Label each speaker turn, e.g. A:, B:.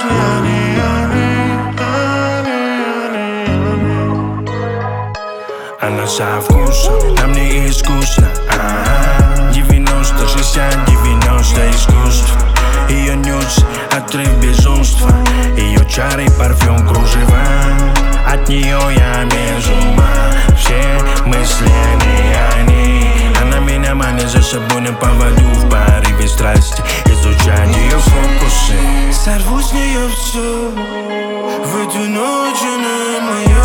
A: мысли
B: Она со вкусом, нам не искусно. 90, 60, 90 искусств. Ее нюц, отрыв безумства. Ее чары, парфюм, кружева. От нее я без ума. Все мысли они. Она меня манит за собой на поводу. В порыве страсти изучать ее фокусы.
A: Сорву с нее все в эту ночь, она моя.